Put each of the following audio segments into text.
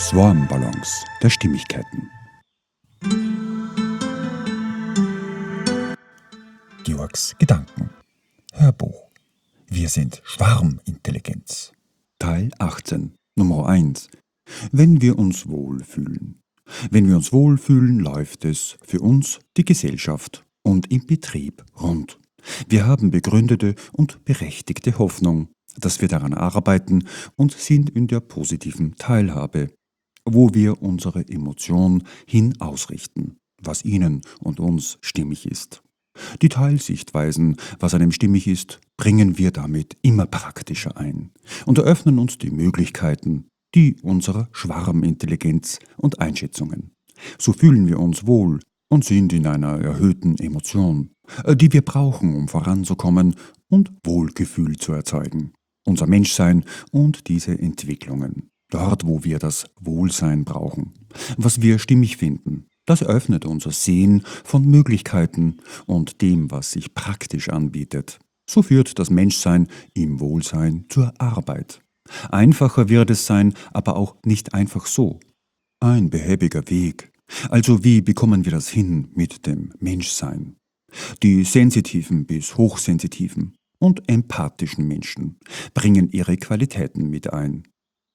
Swarm-Balance der Stimmigkeiten. Georgs Gedanken. Hörbuch. Wir sind Schwarmintelligenz. Teil 18, Nummer 1. Wenn wir uns wohlfühlen. Wenn wir uns wohlfühlen, läuft es für uns, die Gesellschaft und im Betrieb rund. Wir haben begründete und berechtigte Hoffnung, dass wir daran arbeiten und sind in der positiven Teilhabe, wo wir unsere Emotion hin ausrichten, was ihnen und uns stimmig ist. Die Teilsichtweisen, was einem stimmig ist, bringen wir damit immer praktischer ein und eröffnen uns die Möglichkeiten, die unserer Schwarmintelligenz und Einschätzungen. So fühlen wir uns wohl und sind in einer erhöhten Emotion, die wir brauchen, um voranzukommen und Wohlgefühl zu erzeugen. Unser Menschsein und diese Entwicklungen. Dort, wo wir das Wohlsein brauchen, was wir stimmig finden, das eröffnet unser Sehen von Möglichkeiten und dem, was sich praktisch anbietet. So führt das Menschsein im Wohlsein zur Arbeit. Einfacher wird es sein, aber auch nicht einfach so. Ein behäbiger Weg. Also wie bekommen wir das hin mit dem Menschsein? Die sensitiven bis hochsensitiven und empathischen Menschen bringen ihre Qualitäten mit ein.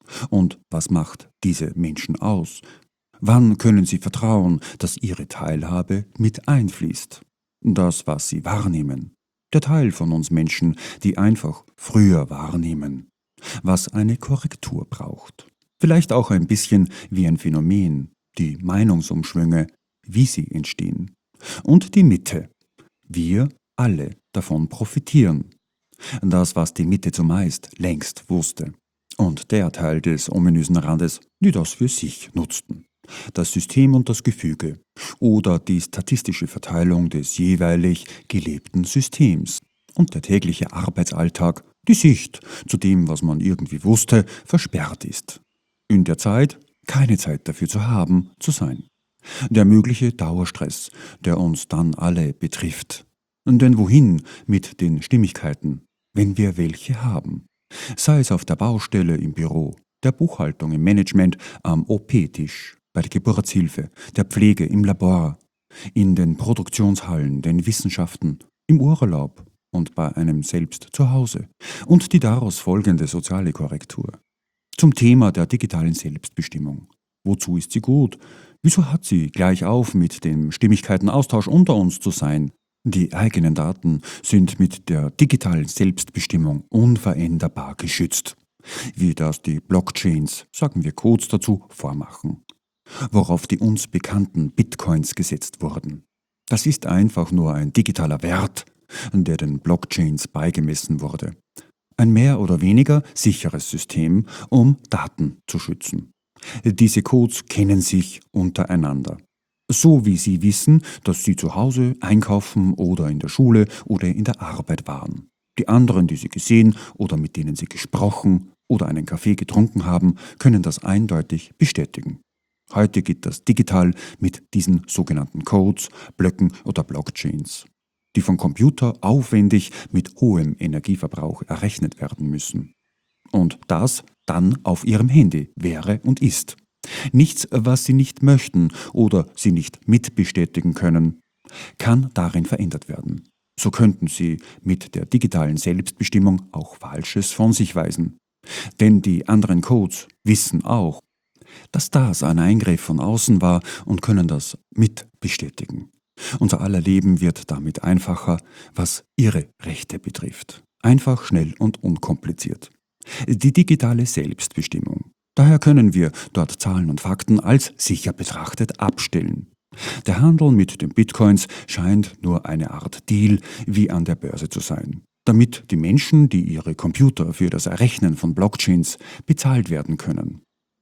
Und was macht diese Menschen aus? Wann können sie vertrauen, dass ihre Teilhabe mit einfließt? Das, was sie wahrnehmen. Der Teil von uns Menschen, die einfach früher wahrnehmen. Was eine Korrektur braucht. Vielleicht auch ein bisschen wie ein Phänomen, die Meinungsumschwünge, wie sie entstehen. Und die Mitte. Wir alle davon profitieren. Das, was die Mitte zumeist längst wusste. Und der Teil des ominösen Randes, die das für sich nutzten. Das System und das Gefüge oder die statistische Verteilung des jeweilig gelebten Systems und der tägliche Arbeitsalltag, die Sicht zu dem, was man irgendwie wusste, versperrt ist. In der Zeit, keine Zeit dafür zu haben, zu sein. Der mögliche Dauerstress, der uns dann alle betrifft. Denn wohin mit den Stimmigkeiten, wenn wir welche haben? Sei es auf der Baustelle, im Büro, der Buchhaltung, im Management, am OP-Tisch, bei der Geburtshilfe, der Pflege, im Labor, in den Produktionshallen, den Wissenschaften, im Urlaub und bei einem selbst zu Hause und die daraus folgende soziale Korrektur. Zum Thema der digitalen Selbstbestimmung. Wozu ist sie gut? Wieso hat sie gleich auf mit dem Stimmigkeitenaustausch unter uns zu sein? Die eigenen Daten sind mit der digitalen Selbstbestimmung unveränderbar geschützt, wie das die Blockchains, sagen wir kurz dazu, vormachen, worauf die uns bekannten Bitcoins gesetzt wurden. Das ist einfach nur ein digitaler Wert, der den Blockchains beigemessen wurde. Ein mehr oder weniger sicheres System, um Daten zu schützen. Diese Codes kennen sich untereinander. So wie sie wissen, dass sie zu Hause einkaufen oder in der Schule oder in der Arbeit waren. Die anderen, die sie gesehen oder mit denen sie gesprochen oder einen Kaffee getrunken haben, können das eindeutig bestätigen. Heute geht das digital mit diesen sogenannten Codes, Blöcken oder Blockchains, die vom Computer aufwendig mit hohem Energieverbrauch errechnet werden müssen. Und das dann auf ihrem Handy wäre und ist. Nichts, was sie nicht möchten oder sie nicht mitbestätigen können, kann darin verändert werden. So könnten sie mit der digitalen Selbstbestimmung auch Falsches von sich weisen. Denn die anderen Codes wissen auch, dass das ein Eingriff von außen war und können das mitbestätigen. Unser aller Leben wird damit einfacher, was ihre Rechte betrifft. Einfach, schnell und unkompliziert. Die digitale Selbstbestimmung. Daher können wir dort Zahlen und Fakten als sicher betrachtet abstellen. Der Handel mit den Bitcoins scheint nur eine Art Deal wie an der Börse zu sein, damit die Menschen, die ihre Computer für das Errechnen von Blockchains bezahlt werden können.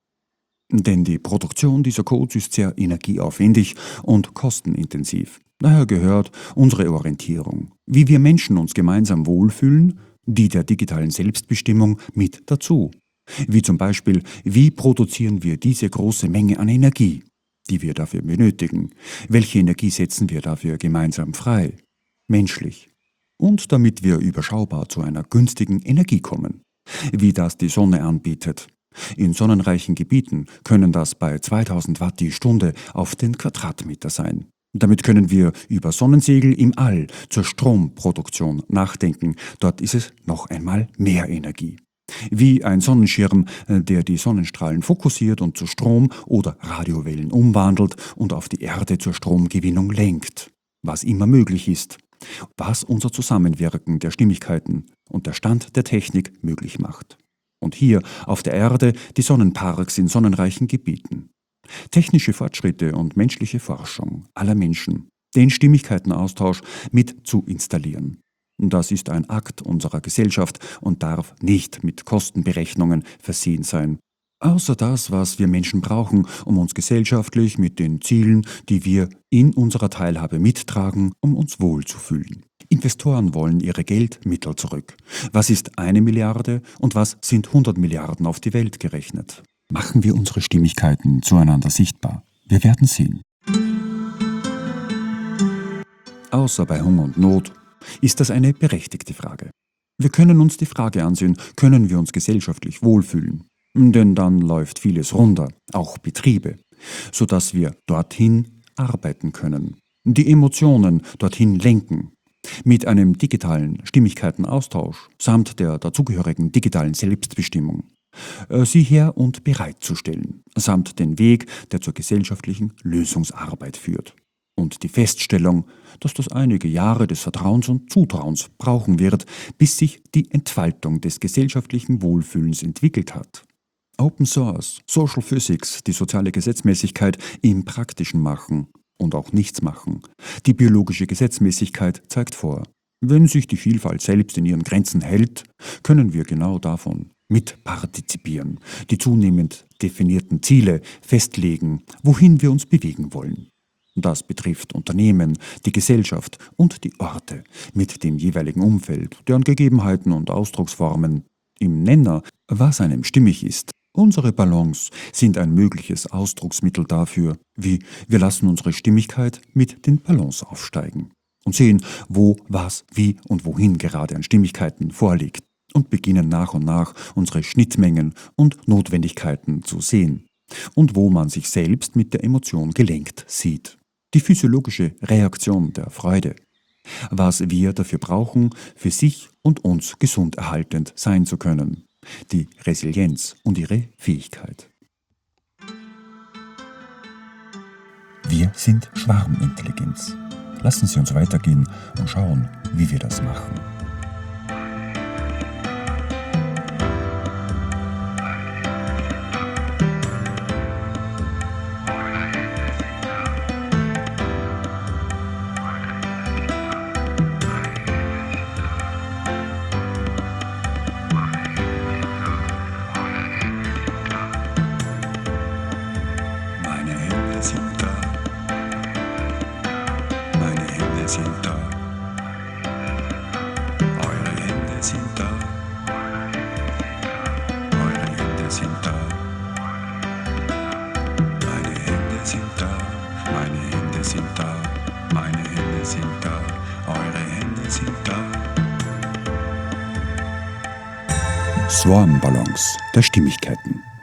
Denn die Produktion dieser Codes ist sehr energieaufwendig und kostenintensiv. Daher gehört unsere Orientierung, wie wir Menschen uns gemeinsam wohlfühlen, die der digitalen Selbstbestimmung mit dazu. Wie zum Beispiel, wie produzieren wir diese große Menge an Energie, die wir dafür benötigen? Welche Energie setzen wir dafür gemeinsam frei? Menschlich. Und damit wir überschaubar zu einer günstigen Energie kommen, wie das die Sonne anbietet. In sonnenreichen Gebieten können das bei 2000 Watt die Stunde auf den Quadratmeter sein. Damit können wir über Sonnensegel im All zur Stromproduktion nachdenken. Dort ist es noch einmal mehr Energie. Wie ein Sonnenschirm, der die Sonnenstrahlen fokussiert und zu Strom oder Radiowellen umwandelt und auf die Erde zur Stromgewinnung lenkt. Was immer möglich ist. Was unser Zusammenwirken der Stimmigkeiten und der Stand der Technik möglich macht. Und hier auf der Erde die Sonnenparks in sonnenreichen Gebieten. Technische Fortschritte und menschliche Forschung aller Menschen, den Stimmigkeitenaustausch mit zu installieren. Das ist ein Akt unserer Gesellschaft und darf nicht mit Kostenberechnungen versehen sein. Außer das, was wir Menschen brauchen, um uns gesellschaftlich mit den Zielen, die wir in unserer Teilhabe mittragen, um uns wohlzufühlen. Investoren wollen ihre Geldmittel zurück. Was ist 1 Milliarde und was sind 100 Milliarden auf die Welt gerechnet? Machen wir unsere Stimmigkeiten zueinander sichtbar. Wir werden sehen. Außer bei Hunger und Not ist das eine berechtigte Frage. Wir können uns die Frage ansehen, können wir uns gesellschaftlich wohlfühlen? Denn dann läuft vieles runter, auch Betriebe, sodass wir dorthin arbeiten können, die Emotionen dorthin lenken. Mit einem digitalen Stimmigkeitenaustausch samt der dazugehörigen digitalen Selbstbestimmung. Sie her und bereitzustellen, samt den Weg, der zur gesellschaftlichen Lösungsarbeit führt. Und die Feststellung, dass das einige Jahre des Vertrauens und Zutrauens brauchen wird, bis sich die Entfaltung des gesellschaftlichen Wohlfühlens entwickelt hat. Open Source, Social Physics, die soziale Gesetzmäßigkeit im Praktischen machen und auch nichts machen. Die biologische Gesetzmäßigkeit zeigt vor, wenn sich die Vielfalt selbst in ihren Grenzen hält, können wir genau davon mitpartizipieren, die zunehmend definierten Ziele festlegen, wohin wir uns bewegen wollen. Das betrifft Unternehmen, die Gesellschaft und die Orte mit dem jeweiligen Umfeld, deren Gegebenheiten und Ausdrucksformen. Im Nenner, was einem stimmig ist. Unsere Ballons sind ein mögliches Ausdrucksmittel dafür, wie wir lassen unsere Stimmigkeit mit den Ballons aufsteigen und sehen, wo, was, wie und wohin gerade an Stimmigkeiten vorliegt und beginnen nach und nach unsere Schnittmengen und Notwendigkeiten zu sehen und wo man sich selbst mit der Emotion gelenkt sieht. Die physiologische Reaktion der Freude. Was wir dafür brauchen, für sich und uns gesund erhaltend sein zu können. Die Resilienz und ihre Fähigkeit. Wir sind Schwarmintelligenz. Lassen Sie uns weitergehen und schauen, wie wir das machen. Sind da, meine Hände sind da, eure Hände sind da, eure Hände sind da, meine Hände sind da, meine Hände sind da, meine Hände sind da, eure Hände sind da. Swarmballons der Stimmigkeiten.